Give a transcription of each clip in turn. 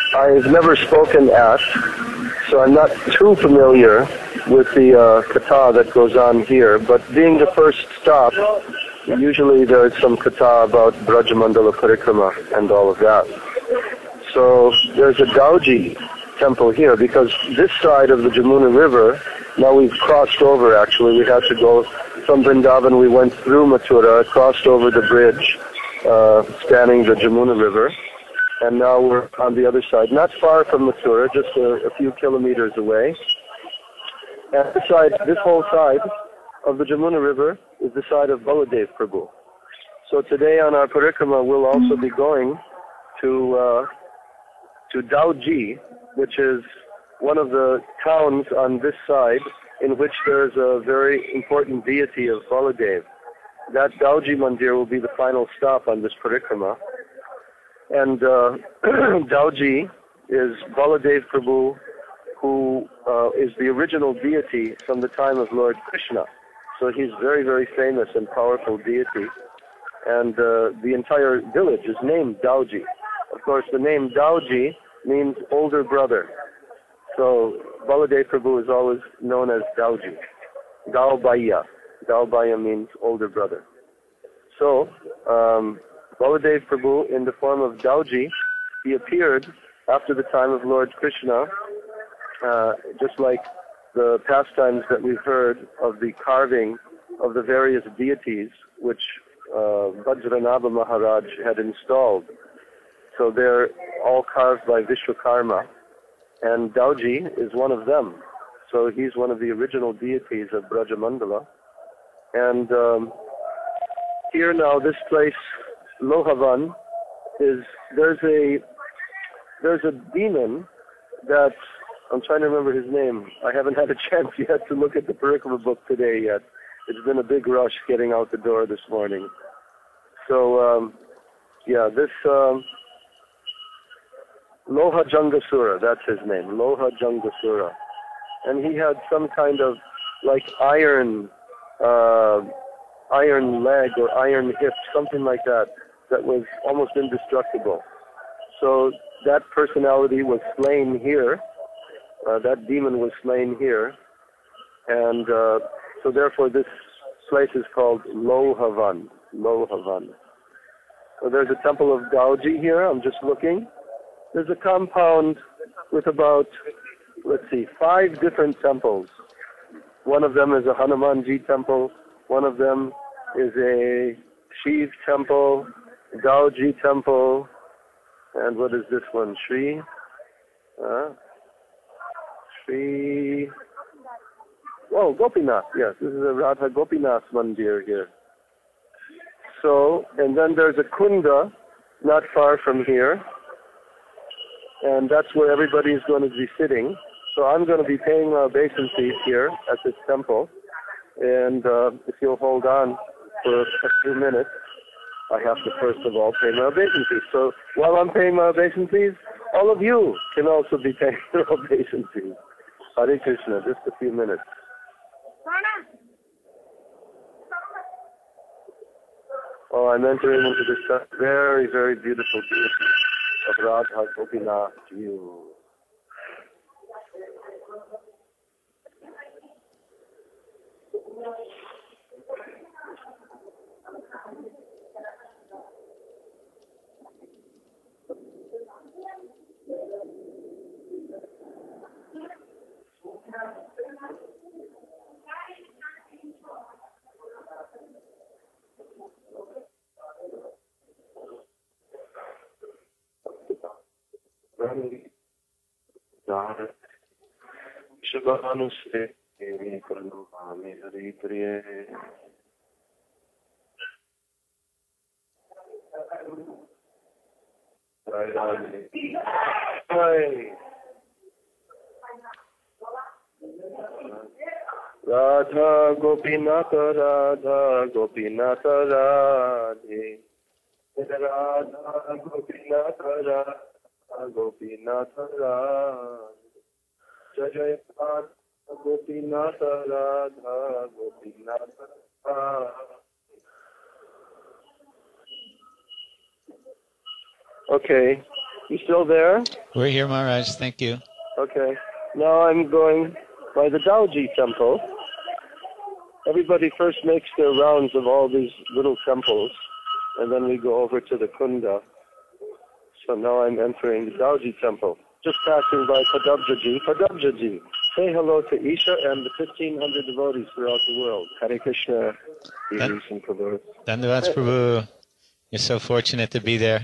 I've never spoken at, so I'm not too familiar with the kata that goes on here, but being the first stop, usually there's some kata about Brajamandala Parikrama and all of that. So there's a Dauji temple here, because this side of the Jamuna River, now we've crossed over actually, we had to go from Vrindavan, we went through Mathura, crossed over the bridge, spanning the Jamuna River, and now we're on the other side, not far from Mathura, just a few kilometers away. And this whole side of the Jamuna River is the side of Baladev Prabhu. So today on our parikrama, we'll also be going to Dauji, which is one of the towns on this side in which there's a very important deity of Baladev. That Dauji Mandir will be the final stop on this parikrama. And Dauji is Baladev Prabhu, who is the original deity from the time of Lord Krishna. So he's very, very famous and powerful deity. And the entire village is named Dauji. Of course, the name Dauji means older brother. So Baladev Prabhu is always known as Dauji. Daubaya. Daubaya means older brother. So Baladev Prabhu, in the form of Dauji, he appeared after the time of Lord Krishna, just like the pastimes that we've heard of the carving of the various deities which Vajranabha Maharaj had installed. So they're all carved by Vishwakarma, and Dauji is one of them. So he's one of the original deities of Brajamandala. And here now, this place, Lohavan, there's a demon that, I'm trying to remember his name. I haven't had a chance yet to look at the Parikrama book today yet. It's been a big rush getting out the door this morning. So, this Loha Jangasura, that's his name, Loha Jangasura. And he had some kind of like iron leg or iron hip, something like that, that was almost indestructible. So that personality was slain here. That demon was slain here. And so therefore this place is called Lohavan. Lohavan. So there's a temple of Dauji here. I'm just looking. There's a compound with about, 5 different temples. One of them is a Hanumanji temple. One of them is a Shiv temple, Dauji temple, and what is this one? Sri Gopinath. Yes, this is a Radha Gopinath Mandir here. So, and then there's a Kunda not far from here, and that's where everybody is going to be sitting. So I'm going to be paying my obeisance here at this temple, and if you'll hold on for a few minutes, I have to first of all pay my obeisance. So while I'm paying my obeisance, all of you can also be paying your obeisance. Hare Krishna, just a few minutes. Oh, I'm entering into this very, very beautiful beauty of Radha Gopinath view. Shabbanuste Pranamami Hari Priye. Radha Gopinatha Radha Gopinatha Radhe Radha Gopinatha Radha Gopinatha Radhe Jai Radha Gopinatha Radha Gopinatha Radhe. Okay, you still there? We're here, Maharaj. Thank you. Okay. Now I'm going by the Daoji temple. Everybody first makes their rounds of all these little temples, and then we go over to the Kunda. So now I'm entering the Daoji temple. Just passing by Padabjaji. Padabjaji, say hello to Isha and the 1,500 devotees throughout the world. Hare Krishna. Dandavats Prabhu. You're so fortunate to be there.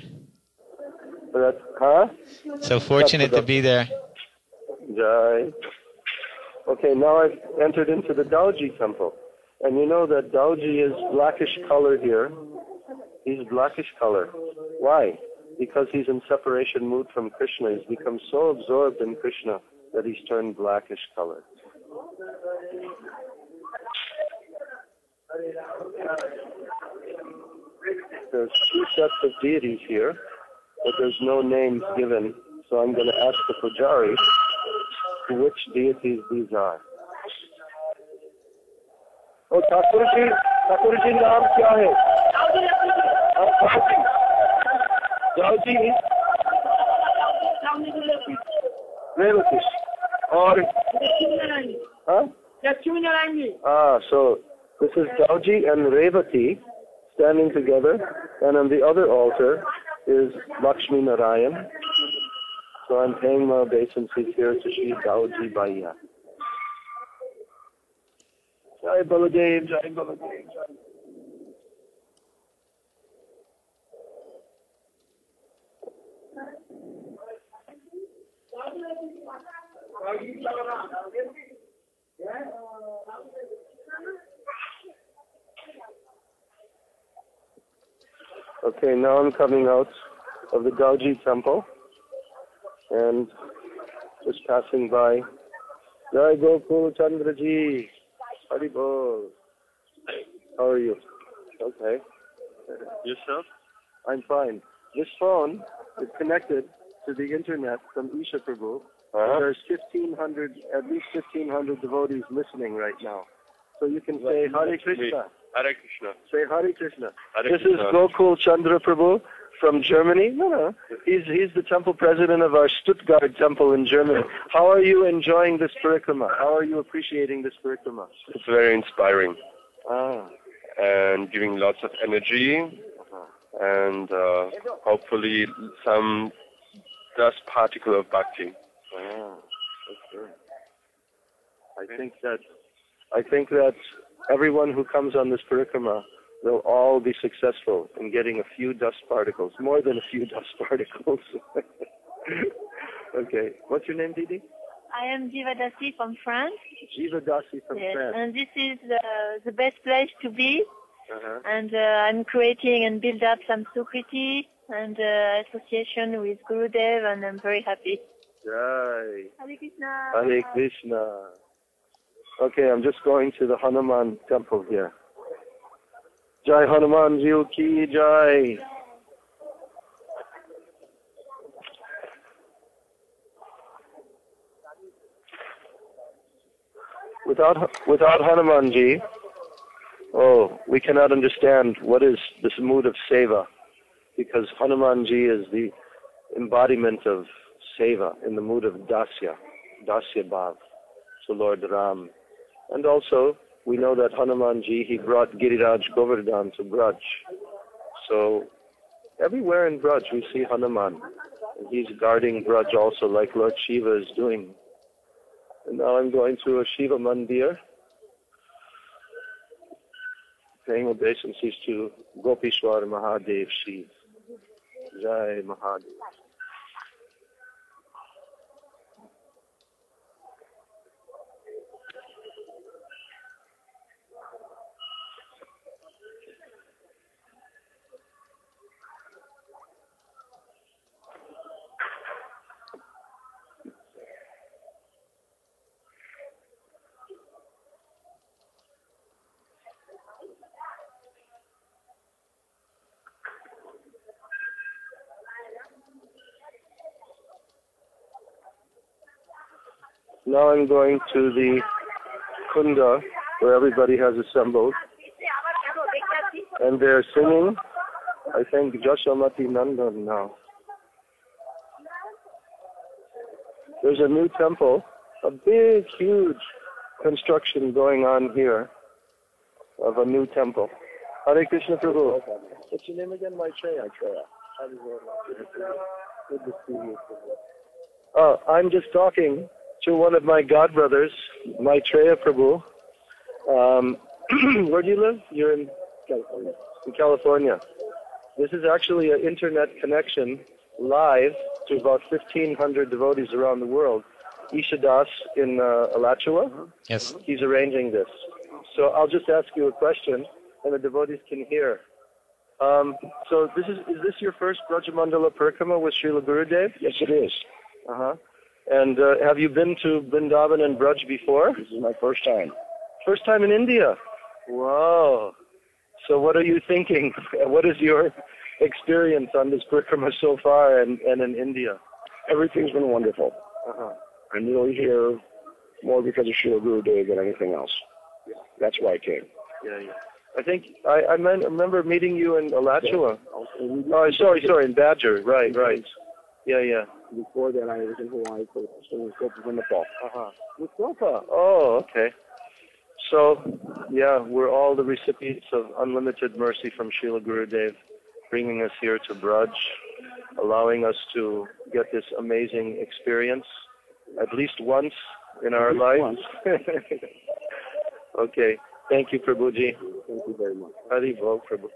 Huh? So fortunate to be there. Jai. Okay, now I've entered into the Daoji temple. And you know that Daoji is blackish color here. He's blackish color. Why? Because he's in separation mood from Krishna. He's become so absorbed in Krishna that he's turned blackish color. There's two sets of deities here, but there's no names given. So I'm going to ask the Pujari which deities these are. Oh, Thakurji, naam kya hai? Daoji. Revati. Or, huh? So this is Daoji and Revati standing together, and on the other altar is Lakshmi Narayan. So I'm paying my obeisances here to Shri Daoji Bhaiya. Jai Baladev, Jai Baladev, Jai. Okay, now I'm coming out of the Daoji temple and just passing by. Jai Gokul Chandraji. Hari Bol. How are you? Okay. Yourself? I'm fine. This phone is connected to the internet from Isha Prabhu. There's at least 1,500 devotees listening right now. So you can say Hare Krishna. Hare Krishna. Say Hare Krishna. Hare This Krishna. is Gokul Chandra Prabhu from Germany. No. He's the temple president of our Stuttgart temple in Germany. How are you enjoying this parikrama? How are you appreciating this parikrama? It's very inspiring Ah. and giving lots of energy and hopefully some dust particle of bhakti. Ah, that's good. I think that everyone who comes on this parikrama will all be successful in getting a few dust particles, more than a few dust particles. Okay. What's your name, Didi? I am Jiva Dasi from France. Jiva Dasi from France. And this is the best place to be. Uh-huh. And I'm creating and build up some Sukriti and association with Gurudev, and I'm very happy. Jai. Hare Krishna. Hare Krishna. Okay, I'm just going to the Hanuman temple here. Jai Hanuman Ji ki Jai. Without Hanumanji, we cannot understand what is this mood of seva, because Hanumanji is the embodiment of seva in the mood of dasya bhav, so Lord Ram. And also, we know that Hanumanji, he brought Giriraj Govardhan to Braj. So, everywhere in Braj we see Hanuman, and he's guarding Braj also like Lord Shiva is doing. And now I'm going to a Shiva Mandir, paying obeisances to Gopishwar Mahadev Shiv. Jai Mahadev. Now I'm going to the Kunda, where everybody has assembled, and they're singing, I think, Jashamati Nandan now. There's a new temple, a big, huge construction going on here of a new temple. Hare Krishna Prabhu. What's your name again? Maitreya. Good to see you. I'm just talking to one of my godbrothers, Maitreya Prabhu. Where do you live? You're in California. In California. This is actually an internet connection live to about 1,500 devotees around the world. Ishadas in Alachua. Yes. He's arranging this. So I'll just ask you a question, and the devotees can hear. So is this your first Brajamandala Parikrama with Srila Gurudev? Yes, it is. Uh-huh. And have you been to Vrindavan and Braj before? This is my first time. First time in India? Wow. So what are you thinking? What is your experience on this Parikrama so far and in India? Everything's been wonderful. Uh-huh. I'm really here more because of Srila Gurudev than anything else. That's why I came. Yeah. I think I remember meeting you in Alachua. Oh, sorry, in Badger. Right. Yeah. Before that, I was in Hawaii for in Nepal. Uh-huh. With Gopa. Oh, okay. So, yeah, we're all the recipients of unlimited mercy from Srila Gurudev, bringing us here to Braj, allowing us to get this amazing experience at least once in our lives. Okay. Thank you, Prabhuji. Thank you very much. Hari Bol, Prabhu.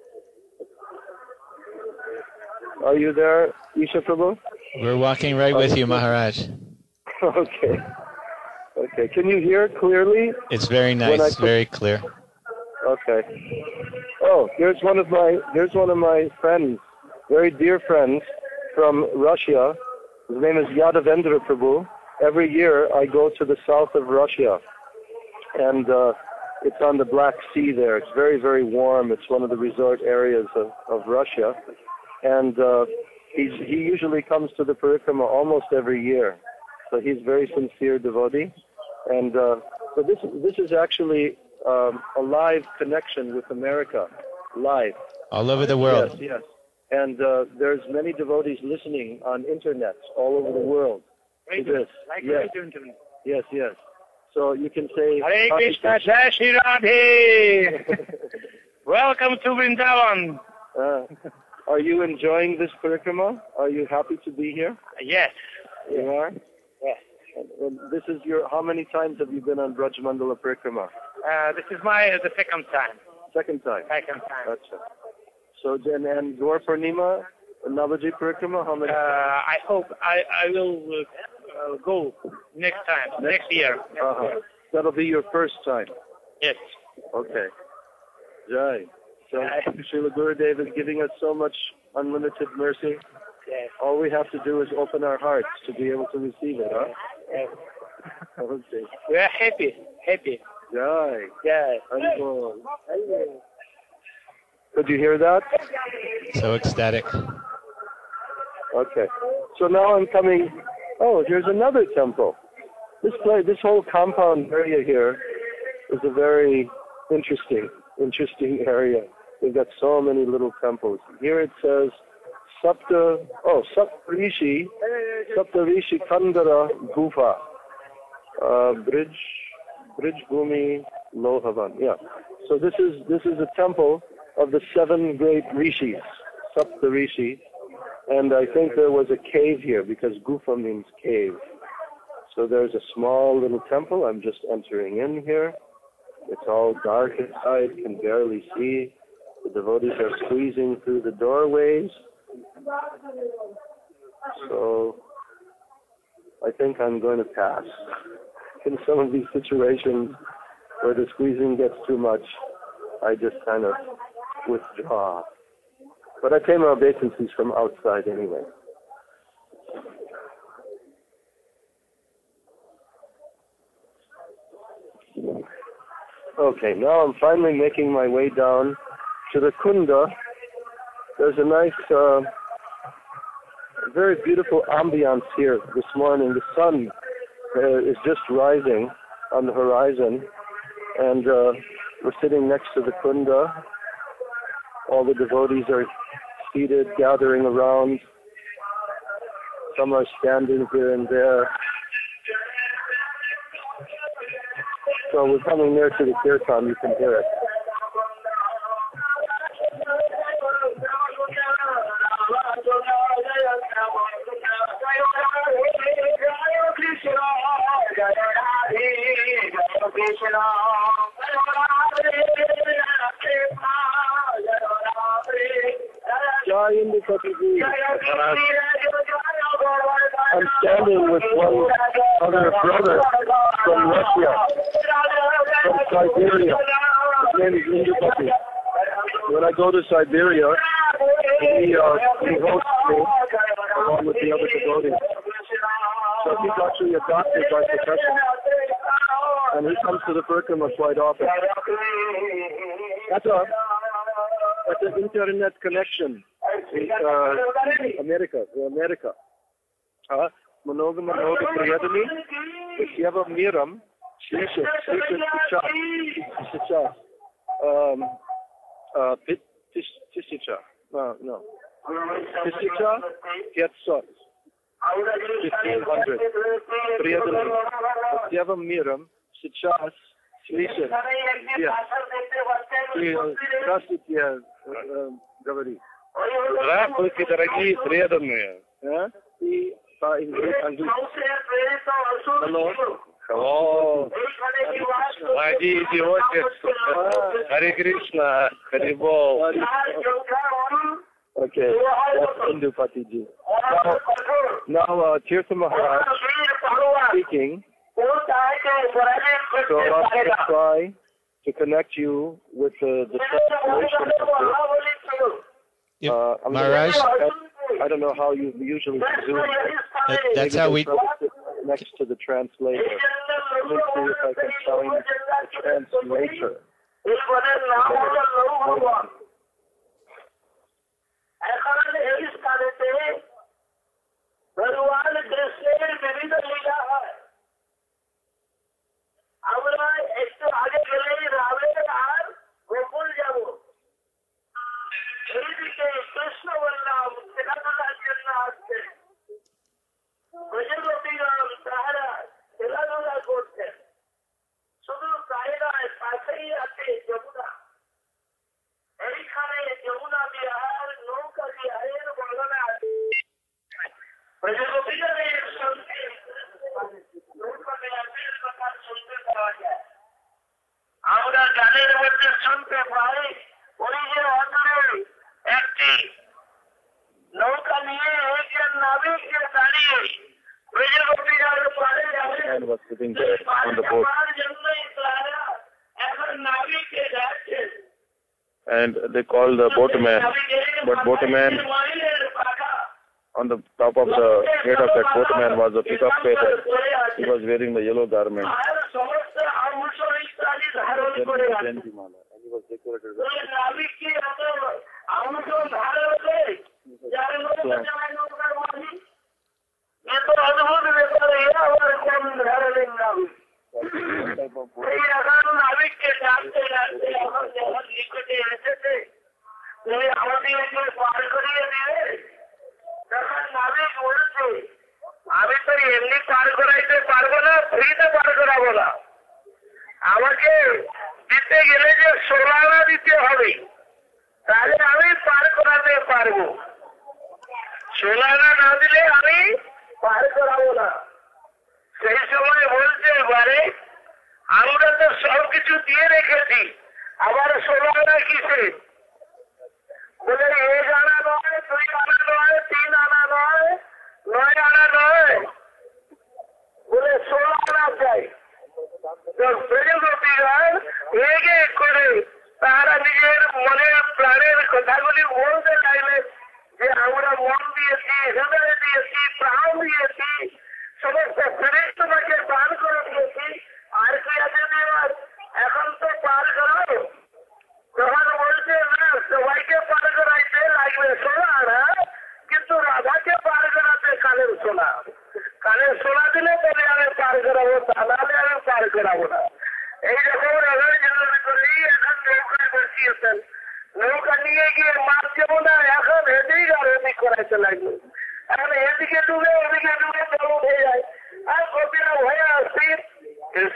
Are you there, Isha Prabhu? We're walking right with you, Maharaj. Okay. Can you hear clearly? It's very nice, very clear. Okay. Oh, here's one of my friends, very dear friends from Russia. His name is Yadavendra Prabhu. Every year I go to the south of Russia, and it's on the Black Sea there. It's very, very warm. It's one of the resort areas of Russia. And he usually comes to the Parikrama almost every year. So he's a very sincere devotee. And so this is actually a live connection with America, live. All over the world. Yes. And there's many devotees listening on internet all over the world to this. Yes. So you can say, Hare Krishna, Jai Shri Radhe. Welcome to Vrindavan. Are you enjoying this Parikrama? Are you happy to be here? Yes. You are? Yes. And this is how many times have you been on Brajamandala Parikrama? This is the second time. Second time. Gotcha. So then, and Gaur Purnima, Navaji Parikrama, how many? I hope I will go next year. That'll be your first time. Yes. Okay. Jai. So Srila Gurudev is giving us so much unlimited mercy. Yes. All we have to do is open our hearts to be able to receive it, huh? Yes. Okay. We are happy. Jai. Yes. Could you hear that? So ecstatic. Okay. So now I'm coming. Oh, here's another temple. This whole compound area here is a very interesting area. We've got so many little temples. Here it says Saptarishi Kandara Gufa. Bridge Bhumi Lohavan. Yeah. So this is a temple of the 7 great rishis, Saptarishi. And I think there was a cave here because Gufa means cave. So there's a small little temple. I'm just entering in here. It's all dark inside, can barely see. The devotees are squeezing through the doorways. So I think I'm going to pass. In some of these situations where the squeezing gets too much, I just kind of withdraw. But I pay my obeisances from outside anyway. Okay, now I'm finally making my way down to the Kunda. There's a nice, very beautiful ambiance here this morning. The sun is just rising on the horizon, and we're sitting next to the Kunda. All the devotees are seated, gathering around. Some are standing here and there. So we're coming near to the kirtan, you can hear it. I'm standing with one other brother from Russia, from Siberia. His name is Indupati. When I go to Siberia, he hosts me along with the other devotees. So he's actually adopted by profession. And he comes to the Parikrama quite often. That's an internet connection. America. Manoga Priyadami, Yava Miram, Shisha, Tishicha, no. Tishicha gets sons. 1500. Priyadami, Yava Miram, Shichas, Slisha, Здравствуйте, говори. Здравствуйте, дорогие преданные. И по-английски. Hello. Влади идиотец. Харе Кришна, Харе Бол. Okay, that's Indupati ji. Now Tirtha Maharaj speaking. So I'll have to try to connect you with the translation of this. Maharaj? I don't know how you usually do it. That's how we... Next to the translator. Let me see if I can find the translator. আমরা একটু আগে গেলেই রামের আর গোকুল যাব এইদিকে কৃষ্ণ বললাম খেলাধুলার জন্য আসছে ব্রজগোপীগণ তাহারা খেলাধুলা করছেন শুধু তাই নয় পাশেই আছে যমুনা এইখানে যমুনা বিহার নৌকা বিহারের বর্ণনা আছে ব্রজগোপীগণের সঙ্গে আমরা গানের মধ্যে শুনতে পাই ওই যে অদূরে একটি নৌকা নিয়ে একজন নাবিক দাঁড়িয়ে ব্রজগোপীগণ পারে জন্যই তারা এখন নাবিকে যাচ্ছে. And they called the boatman, but boatman on the top of the head of that boatman was a peacock feather. He was wearing the yellow garment. And he was decorated with আমি তো এমনি পার করাইতে পারবো না, ফ্রিতে পার করাবো না, আমাকে দিতে গেলে যে 16 আনা দিতে হবে, তাহলে আমি পার করাতে পারবো। 16 আনা না দিলে আমি পার করাবো না। সেই সময় বলতে পারে আমরা তো সবকিছু দিয়ে রেখেছি, আবার 16 আনা কিসে? বলে 1 আনা নয়, 2 আনা নয়, 3 আনা নয়, 9 আনা নয়, বলে 16 আনা চাই। ব্রজগোপীগণ এক এক করে তারা নিজের মনের প্রাণের কথাগুলি বলতে চাইলে যে আমরা মন দিয়েছি, হৃদয় দিয়েছি, প্রাণ দিয়েছি, সমস্ত শরীর তোমাকে দান করে দিয়েছি, আর কি আছে দেওয়ার? এখন তো পার করো। তখন বলছে না, সবাইকে পার করাইতে লাগবে 16 আনা, কিন্তু রাধাকে পার করাতে কানের সোনা। কানের সোনা দিলে তবে আমি পার করাবো, তা নাহলে আমি পার করাবো না। এইরকম রাধার জন্য করেই এখন নৌকায় বসিয়েছেন। নৌকা নিয়ে গিয়ে মাছ যাবো না, এখন এদিক আর ওদিক করাইতে লাগলো। এখন এদিকে ডুবে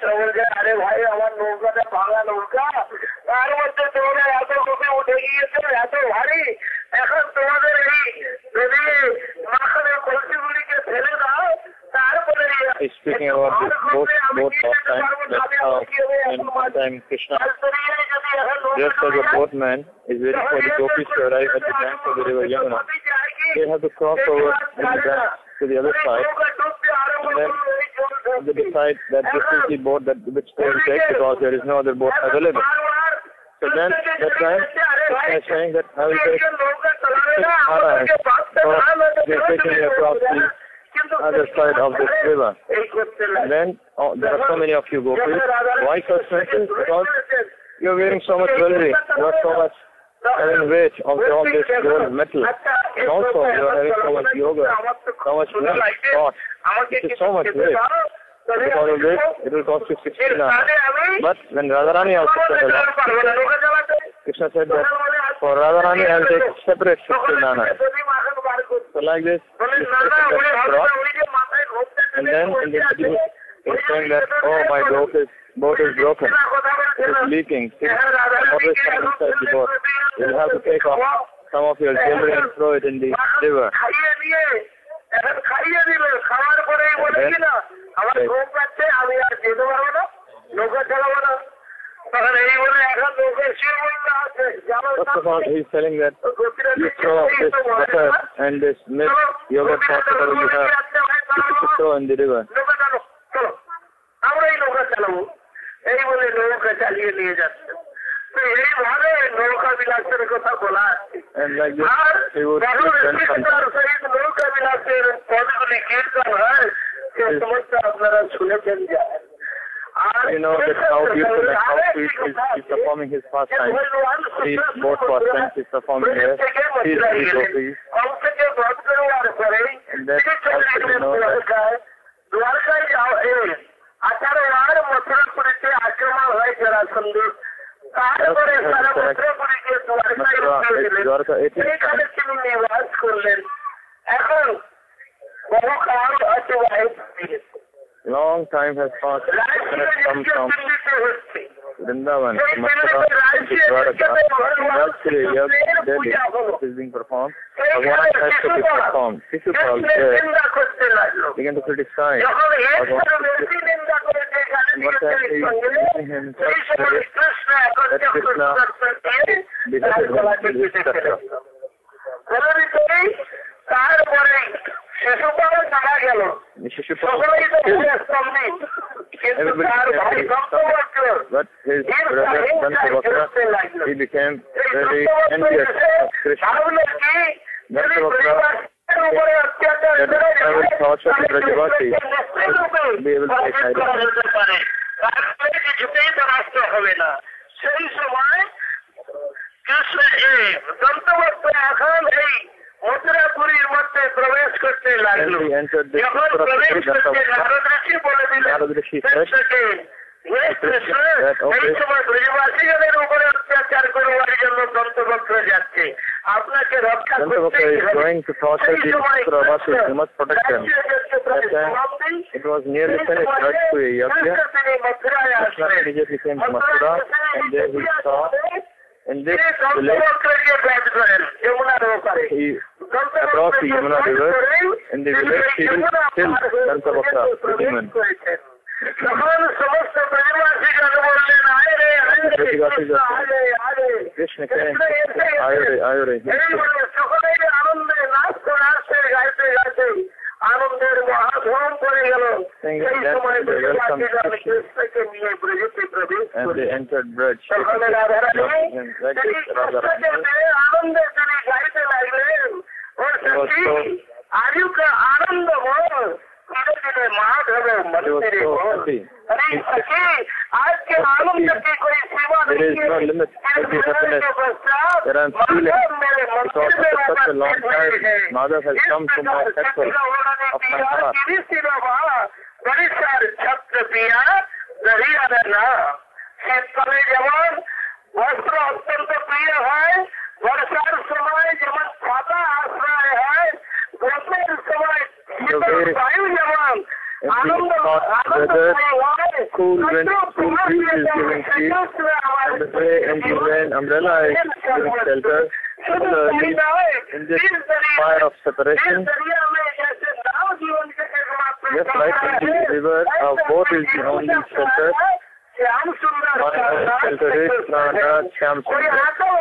বলছে আরে ভাই আমার নৌকাটা ভাঙা নৌকা, তার মধ্যে তোমাদের এত গোপে উঠে গিয়েছে, এত ভারী, এখন তোমাদের এই যদি মাখানের কলসিগুলিকে ফেলে দাও, তারপরে speaking about this boat last time, that's how in one time Krishna, just as a boatman is waiting for the gopis to arrive at the bank of the river Yamuna, they have to cross over the bank to the other side, and then they decide that this is the boat which they will take because there is no other boat available. So then that time they are saying that I will take Maharaj. So they are taking me across the other side of this river. And then there are so many of you gopis. Why so expensive? Because you are wearing so much jewelry, you are so much having weight of all this gold metal. And also you are having so much yoga, so much thought. It is so much weight. Because of this, it will cost you 60 nana. But when Radharani also said that, Krishna said that for Radharani I will take separate 60 nana. So like this, and then in the video, it's saying that, oh, my boat is broken, it's leaking, see, always come inside the boat. You'll have to take off some of your jewelry and throw it in the river. First of all, he's telling that you throw this butter and this milk, yogurt, whatever you have, you should throw in the river. And like this, he would present you know that how beautiful and how sweet he's performing his pastime. These both pastimes he's performing here. These three gopis. And then also you know that long time has passed and has come from Vrindavan, Mathura, to Dwarka. Actually, Delhi is being performed. Bhagwan has to be performed. Shishupal there began to criticize Bhagwan. And what time he was teaching him such spirit that Krishna beheaded him with his chakra. Everybody but his brother Dantavakra, he became very envious of Krishna. Dantavakra that traveled thoughts of the Brajavasi would be able to take he entered the Narad-rishi said that okay, Dantavakra is going to torture the Brajavasis, you must protect them. That time it was nearly finished, right to a yajna. Krishna immediately came to Mathura and there he saw in this village, across the Yamuna river, in the village he will still Dantavakra, the demon. Krishna came, Ayure, and they entered Braj. There is no limit to the happiness that I am feeling because after such a long time, Madhav has come to my temple of my heart. Weather cool breeze is giving shade, and the way and umbrella is giving shelter. Similarly, in this fire of separation, just like in the river, our boat is the only shelter. Shelter is Nana Shyam Sundar.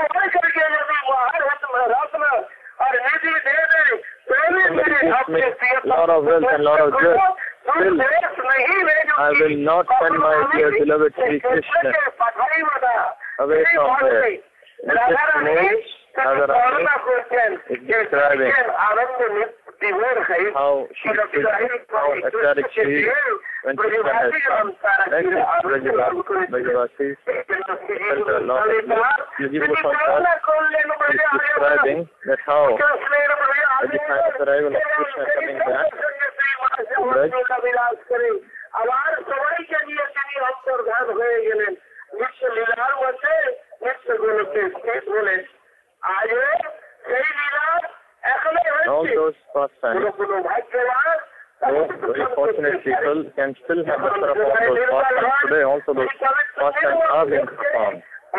Lot of wealth and lot of joy. Still, I will not send my dear beloved Sri Krishna away from here. This is is describing how she is, how ecstatic she is when Krishna has come. Next is Brajavasi, felt a lot of love. Yogi Bhushan is describing that how at the time of the arrival of Krishna coming back to Braj, all those pastimes, those very fortunate people can still have the sort of all those pastimes today. Also, those pastimes are being performed.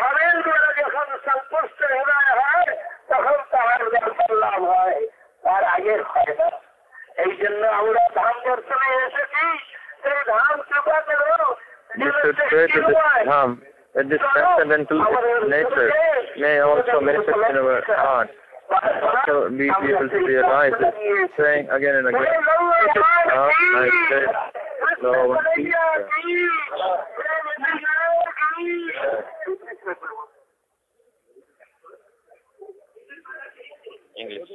You should pray to this Dham, that this transcendental nature may also manifest in our heart. So be able to realize it, saying again and again, I say, Lord, English.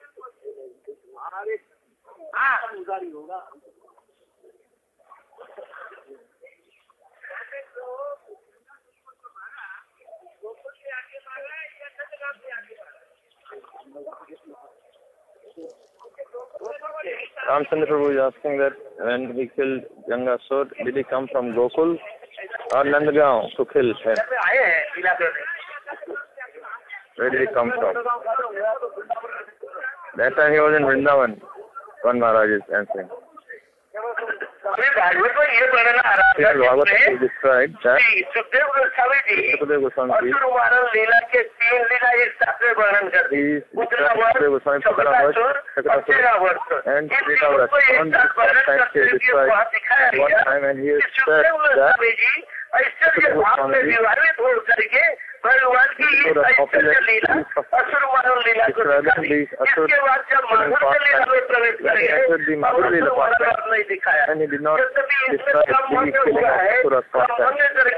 Ramchandra Prabhu is asking that when he killed Gangasur, did he come from Gokul or Nandagaon to kill him? Where did he come from? That time he was in Vrindavan, one Maharaj is answering. Bhagavad is described that Sukadeva Goswami is Sukadeva Goswami Pakaravat and Sritavrata. On this time he is described one time and he has said that Sukadeva Goswami describing these Asur and he did not describe the killing of Asura pastime.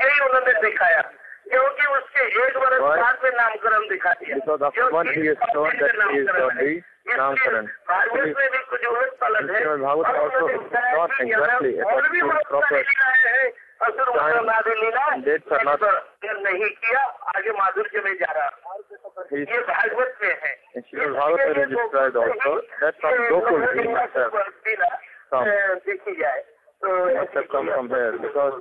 Why? Because after one he has shown that he is godly Namkaran. Srimad Bhagavatam also not exactly according to proper time and dates are not. In Srimad Bhagavatam is described also that from Gokul he must have come from here because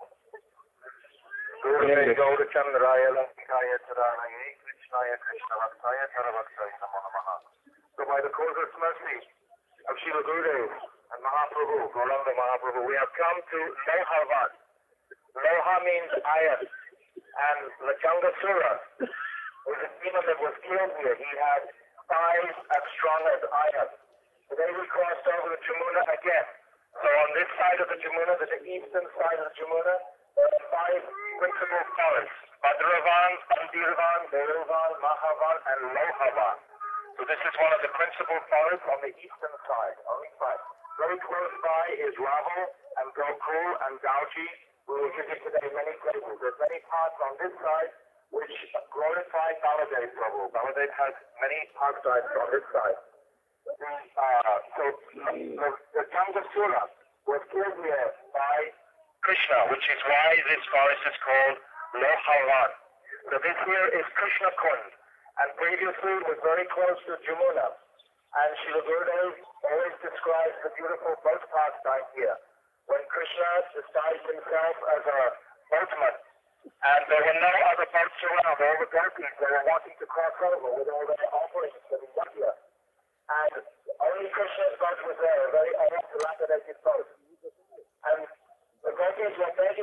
so by the causeless mercy of Srila Gurudev and Mahaprabhu, Gauranga Mahaprabhu, we have come to Lohavan. Loha means iron, and Lachangasura was a demon that was killed here. He had thighs as strong as iron. Today we crossed over the Jamuna again. So on this side of the Jamuna, the eastern side of the Jamuna, there are 5 principal forests: Bhadravan, Andirvan, Deovan, Mahavan, and Lohavan. So this is one of the principal forests on the eastern side, only 5. Very close by is Raval and Gokul and Gauji. We will visit today many places. There's many parts on this side which glorify Baladev Prabhu. Baladev has many park sites on this side. The Changasura was killed here by Krishna, which is why this forest is called Lohavan. So this here is Krishna Kund, and previously it was very close to Jamuna. And Srila Gurudev always describes the beautiful boat pastime here. When Krishna disguised himself as a boatman, and there were no other boats around, all the gopis, they were wanting to cross over with all their offerings to the Yajna. And only Krishna's boat was there, a very old, dilapidated boat. And the gopis were begging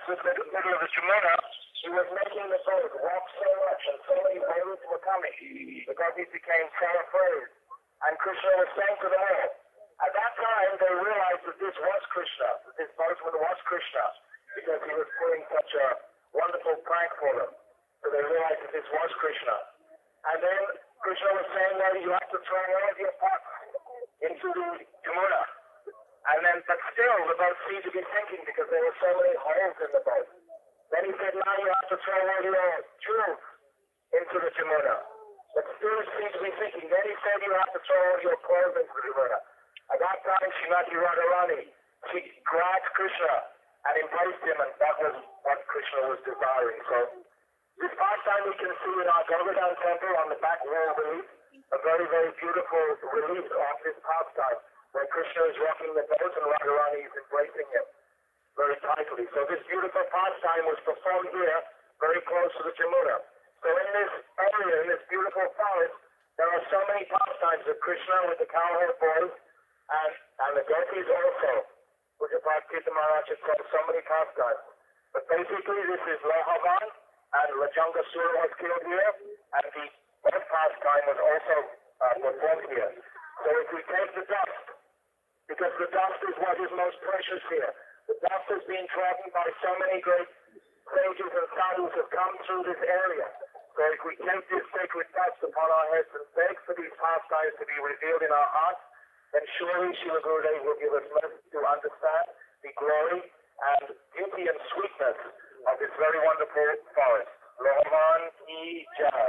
to the middle of the Jamuna, he was making the boat walk so much, and so many boats were coming, because he became so afraid. And Krishna was saying to them all, at that time they realized that this was Krishna, that this boatman was Krishna, because he was pulling such a wonderful prank for them. So they realized that this was Krishna. And then Krishna was saying that you have to throw all of your pots into the Jamuna. And then, but still, the boat seemed to be sinking because there were so many holes in the boat. Then he said, now you have to throw all your jewels into the Jamuna. But still it seemed to be sinking. Then he said, you have to throw all your clothes into the Jamuna. At that time, Srimati Radharani, she grabbed Krishna and embraced him, and that was what Krishna was desiring. So, this pastime we can see in our Govardhan temple on the back wall relief, a very, very beautiful relief of this pastime, where Krishna is rocking the boat and Radharani is embracing him very tightly. So this beautiful pastime was performed here, very close to the Jamuna. So in this area, in this beautiful forest, there are so many pastimes of Krishna with the cowherd boys, and the gopis also, which Bhakti Maharaj has called so many pastimes. But basically this is Lohavan, and Lajangasura was killed here, and the boat pastime was also performed here. So if we take the dust, because the dust is what is most precious here, the dust has been trodden by so many great sages and sadhus who have come through this area. So if we take this sacred dust upon our heads and beg for these pastimes to be revealed in our hearts, then surely Srila Gurudev will give us mercy to understand the glory and beauty and sweetness of this very wonderful forest. Lohavan ki jai.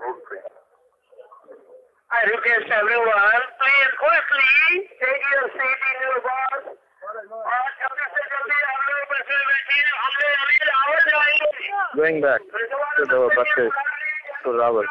I request everyone, please quickly take your seat in your bus. Going back to the buses to Rawal.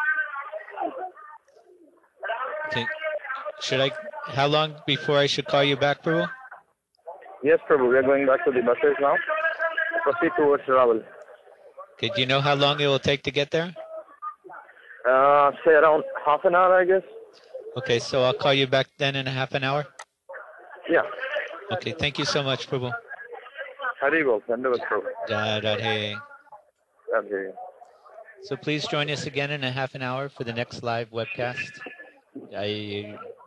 Okay. How long before I should call you back, Prabhu? Yes, Prabhu, we are going back to the buses now. Proceed towards Rawal. Okay, do you know how long it will take to get there? Say around half an hour, I guess. Okay, so I'll call you back then in a half an hour? Yeah. Okay, thank you so much, Prabhu. Haribol, Dandavat Prabhu. Radhe. Radhe. So please join us again in a half an hour for the next live webcast.